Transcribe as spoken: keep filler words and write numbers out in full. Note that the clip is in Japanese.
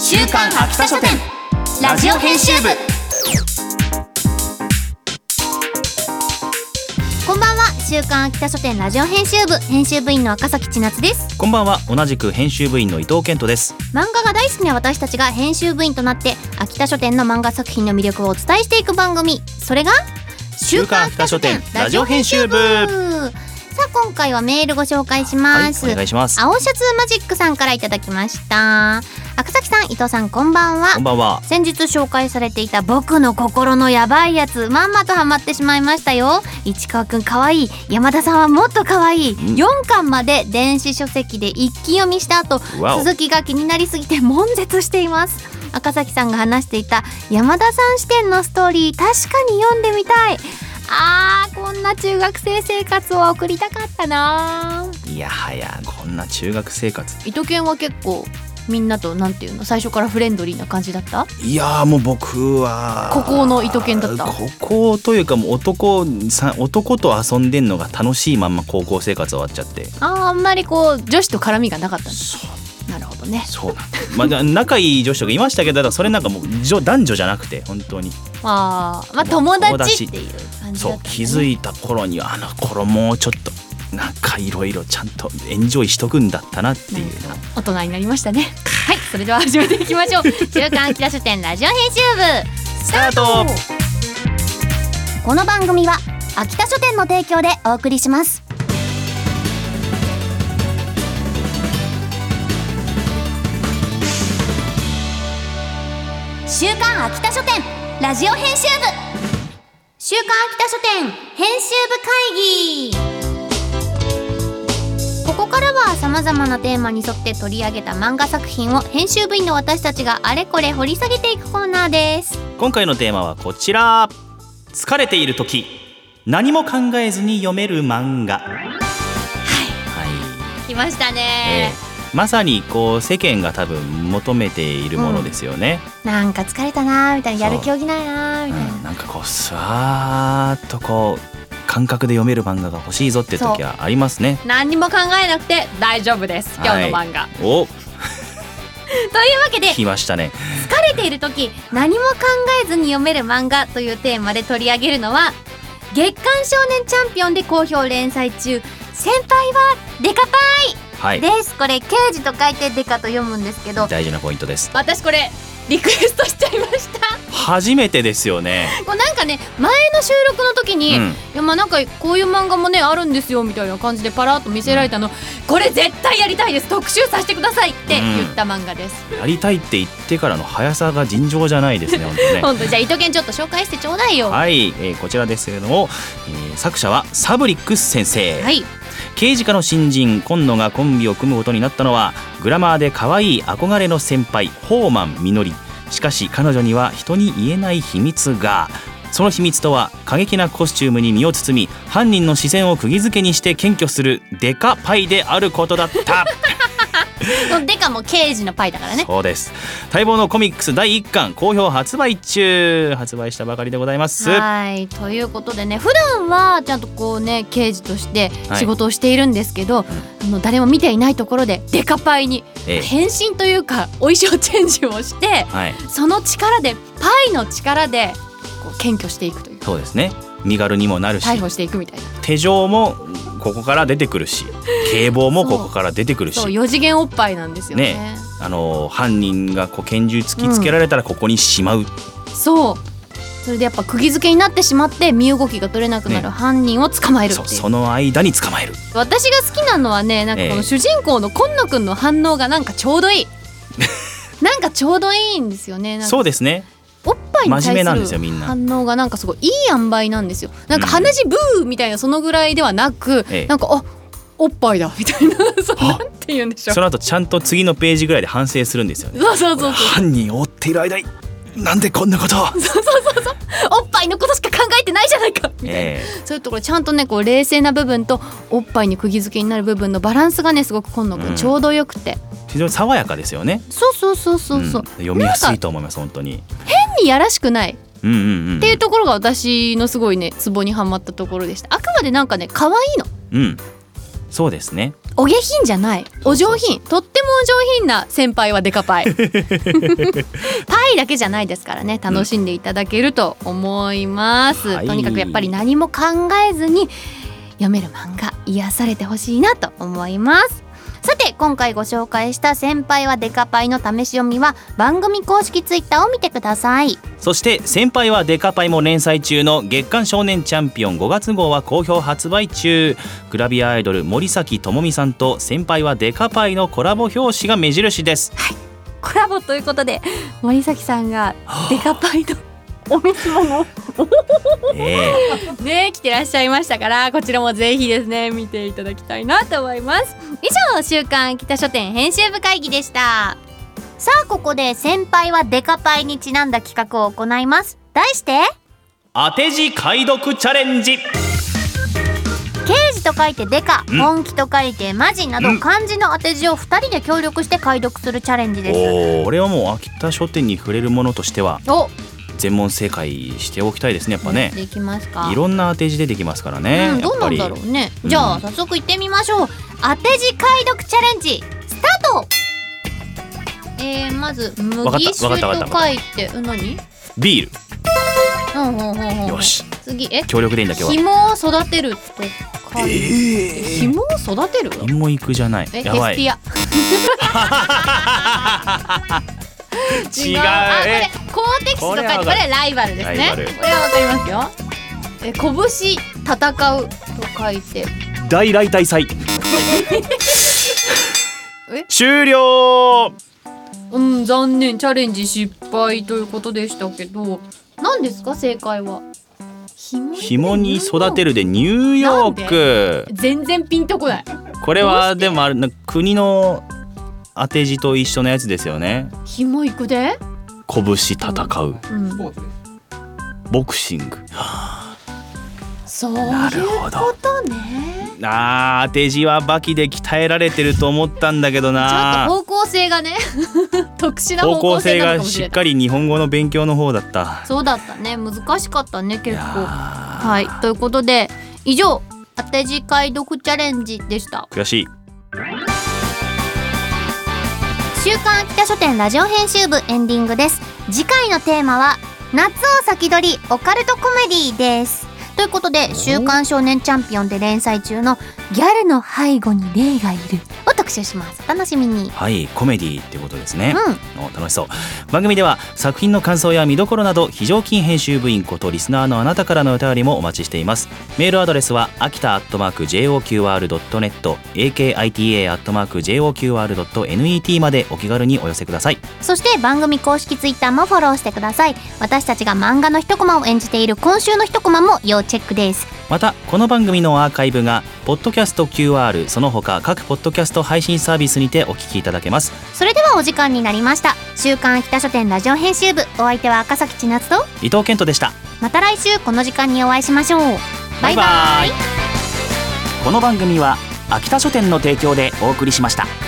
週刊秋田書店ラジオ編集部。 こんばんは。週刊秋田書店ラジオ編集部編集部員の赤崎千夏です。 こんばんは。同じく編集部員の伊藤健人です。 漫画が大好きな私たちが編集部員となって秋田書店の漫画作品の魅力をお伝えしていく番組、それが週刊秋田書店ラジオ編集部。 さあ今回はメールご紹介します、 はい、お願いします。 青シャツマジックさんからいただきました。赤崎さん、伊藤さん、こんばんは。 こんばんは。 先日紹介されていた僕の心のヤバいやつ、まんまとハマってしまいましたよ。市川くんかわいい、山田さんはもっとかわいい。よんかんまで電子書籍で一気読みした後、続きが気になりすぎて悶絶しています。赤崎さんが話していた山田さん視点のストーリー、確かに読んでみたい。あー、こんな中学生生活を送りたかったな。 いやはや、こんな中学生活。 伊藤健は結構みんなとなんていうの、最初からフレンドリーな感じだった？ いやー、もう僕は孤高の伊藤健だった。 孤高というか、もう男さ男と遊んでんのが楽しいまんま高校生活終わっちゃって、 あー、あんまりこう女子と絡みがなかったんです。 そう、 なるほどね。 そうなんまあ、仲いい女子とかいましたけど、それなんかもう男女じゃなくて本当にあー、まあ、友達っていう感じだった、ね、 そう、気づいた頃にはあの頃もうちょっとなんかいろいろちゃんとエンジョイしとくんだったなっていうの、 大人になりましたね。はい、それでは始めていきましょう。週刊秋田書店ラジオ編集部スタート。この番組は秋田書店の提供でお送りします。週刊秋田書店ラジオ編集部、週刊秋田書店編集部会議。ここからはさまざまなテーマに沿って取り上げた漫画作品を編集部員の私たちがあれこれ掘り下げていくコーナーです。 今回のテーマはこちら。疲れている時、何も考えずに読める漫画。はい、はい、 来ましたね、 えーまさにこう世間が多分求めているものですよね、 うん、なんか疲れたなみたいな、やる気起きないなみたいな、 うん、なんかこうスワーッとこう感覚で読める漫画が欲しいぞっていう時はありますね。 何にも考えなくて大丈夫です、今日の漫画、はい、おというわけで来ましたね。 疲れている時何も考えずに読める漫画というテーマで取り上げるのは、月刊少年チャンピオンで好評連載中、先輩はデカパイ、はい、です。これ刑事と書いてデカと読むんですけど、 大事なポイントです。 私これリクエストしちゃいました。 初めてですよね。 こうなんかね、前の収録の時に、うん、いやまあなんかこういう漫画もねあるんですよみたいな感じでパラッと見せられたの、うん、これ絶対やりたいです、特集させてくださいって言った漫画です、 うん、やりたいって言ってからの速さが尋常じゃないですね。本当ね。 本当。じゃあ伊藤健ちょっと紹介してちょうだいよ。 はい、えー、こちらですけれども、えー、作者はサブリックス先生。はい。刑事課の新人今野がコンビを組むことになったのは、グラマーで可愛い憧れの先輩ホーマンみのり。しかし彼女には人に言えない秘密が。その秘密とは、過激なコスチュームに身を包み犯人の視線を釘付けにして検挙するデカパイであることだった。 デカも刑事のパイだからね。 そうです。待望のコミックスだいいっかん好評発売中、発売したばかりでございます。 はい、ということでね、普段はちゃんとこうね刑事として仕事をしているんですけど、はい、あの誰も見ていないところでデカパイに変身というか、お衣装チェンジをして、はい、その力でパイの力でこう検挙していくという。 そうですね。身軽にもなるし、 逮捕していくみたいな。 手錠もここから出てくるし、警棒もここから出てくるし、 そう、よ次元おっぱいなんですよ ね, ねあの犯人がこう拳銃突きつけられたらここにしまう、うん、 そうそれでやっぱ釘付けになってしまって身動きが取れなくなる犯人を捕まえるっていう、ね、 そ, その間に捕まえる。 私が好きなのはね、なんかこの主人公の今野くんの反応がなんかちょうどいいなんかちょうどいいんですよね。なんかそうですね。 おっぱいに対す真面目なんですよみんな。 る反応がなんかすごいいい塩梅なんですよ。なんか鼻血ブーみたいなそのぐらいではなく、うん、なんかあおっぱいだみたいなそうなんて言うんでしょう。 その後ちゃんと次のページぐらいで反省するんですよね。 そうそうそうそう。 犯人を追っている間になんでこんなことを。 そうそうそうそう。おっぱいのことしか考えてないじゃないかみたいな、えー、そういうところちゃんとねこう冷静な部分とおっぱいに釘付けになる部分のバランスがねすごく今野くんちょうどよくて、 うん、非常に爽やかですよね。 そうそうそうそうそう、うん、 読みやすいと思います。本当に変にやらしくない、 うんうんうん、 っていうところが私のすごいねツボにはまったところでした。あくまでなんかね可愛いの。 うん、そうですね。 お下品じゃない、お上品、とってもお上品な先輩はデカパイパイだけじゃないですからね、楽しんでいただけると思います、 うんはい、 とにかくやっぱり何も考えずに読める漫画、癒されてほしいなと思います。さて今回ご紹介した先輩はデカパイの試し読みは番組公式ツイッターを見てください。 そして先輩はデカパイも連載中の月刊少年チャンピオンごがつ号は好評発売中。グラビアアイドル森崎智美さんと先輩はデカパイのコラボ表紙が目印です。 はい、コラボということで森崎さんがデカパイのお召し物えー、ね着てらっしゃいましたから、こちらもぜひですね見ていただきたいなと思います。以上週刊北書店編集部会議でした。さあここで先輩はデカパイにちなんだ企画を行います。題して当て字解読チャレンジ。 刑事と書いてデカ、 うん本気と書いてマジなど、 うん漢字の当て字をふたりで協力して解読するチャレンジです。 おこれはもう秋田書店に触れるものとしてはお全問正解しておきたいですね、やっぱね。 できますか。 いろんな当て字でできますからね、 うん、どうなんやっぱりだろうね。 うんじゃあ早速行ってみましょう。当て字解読チャレンジスタート。えー、まず麦酒わかったわかったと書いて、うん、何？ ビール。 うんうんうんうん。 よし次え協力でいいんだ今日は。 紐を育てると書いて、 えー紐を育てる？ 芋行くじゃない。 えヘスやばい。 ティア。 違う。 あ、こえれ公的詞と書いて、これはライバルですね。 ライバルこれはわかりますよ。え拳戦うと書いて、 大来大祭え終了。 うん残念、チャレンジ失敗ということでしたけど、何ですか正解は？紐紐に育てるでニューヨーク。 全然ピンとこない。 これはでもあれな国の当て字と一緒のやつですよね。 紐いくで、 拳戦う、 うん、 ボクシング。 そうなるいうほどことね。 あー当て字はバキで鍛えられてると思ったんだけどちょっな。 と方向性がね特殊な方方向向性性なのかもしがしっれない。 かり日本語の勉強の方だった。 そうだったね、難しかったね結構。 いやーはい、ということで以上当て字解読チャレンジでした。 悔しい。 週刊北書店ラジオ編集部エンディングです。次回のテーマは夏を先取りオカルトコメディです。ということで週刊少年チャンピオンで連載中のギャルの背後に霊がいるを特集します。お楽しみに。 はいコメディってことですね、 うんお楽しそう。番組では作品の感想や見どころなど非常勤編集部員ことリスナーのあなたからのお便りもお待ちしています。メールアドレスは秋田アットマーク ジェイオーキューアールドットネット エーケーアイティーエー アットマーク ジェイオーキューアールドットネット までお気軽にお寄せください。 そして番組公式ツイッターもフォローしてください。私たちが漫画の一コマを演じている今週の一コマも要チェックです。 またこの番組のアーカイブがポッドキャスト キューアール その他各ポッドキャスト配信サービスにてお聞きいただけます。 それではお時間になりました。週刊北書店ラジオ編集部、お相手は赤崎千夏と伊藤健人でした。 また来週この時間にお会いしましょう。バイバイ。 この番組は秋田書店の提供でお送りしました。